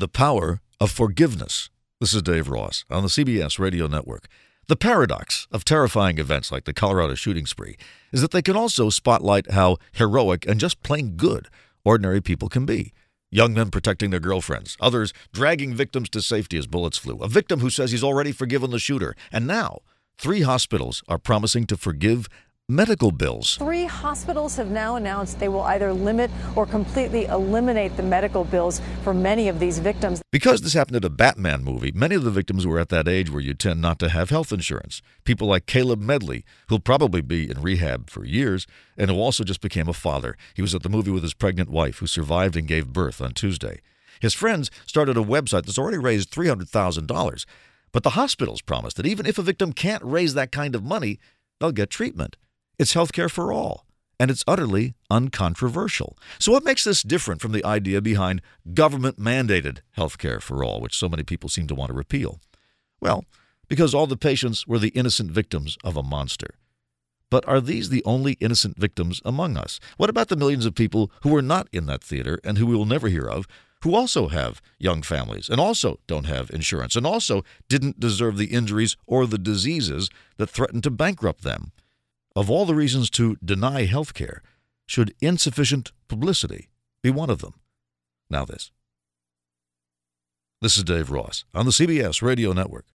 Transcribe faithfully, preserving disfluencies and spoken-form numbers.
The Power of Forgiveness. This is Dave Ross on the C B S Radio Network. The paradox of terrifying events like the Colorado shooting spree is that they can also spotlight how heroic and just plain good ordinary people can be. Young men protecting their girlfriends, others dragging victims to safety as bullets flew, a victim who says he's already forgiven the shooter, and now three hospitals are promising to forgive medical bills. Three hospitals have now announced they will either limit or completely eliminate the medical bills for many of these victims. Because this happened at a Batman movie, many of the victims were at that age where you tend not to have health insurance. People like Caleb Medley, who'll probably be in rehab for years, and who also just became a father. He was at the movie with his pregnant wife, who survived and gave birth on Tuesday. His friends started a website that's already raised three hundred thousand dollars. But the hospitals promised that even if a victim can't raise that kind of money, they'll get treatment. It's health care for all, and it's utterly uncontroversial. So what makes this different from the idea behind government-mandated health care for all, which so many people seem to want to repeal? Well, because all the patients were the innocent victims of a monster. But are these the only innocent victims among us? What about the millions of people who were not in that theater and who we will never hear of, who also have young families and also don't have insurance and also didn't deserve the injuries or the diseases that threatened to bankrupt them? Of all the reasons to deny health care, should insufficient publicity be one of them? Now this. This is Dave Ross on the C B S Radio Network.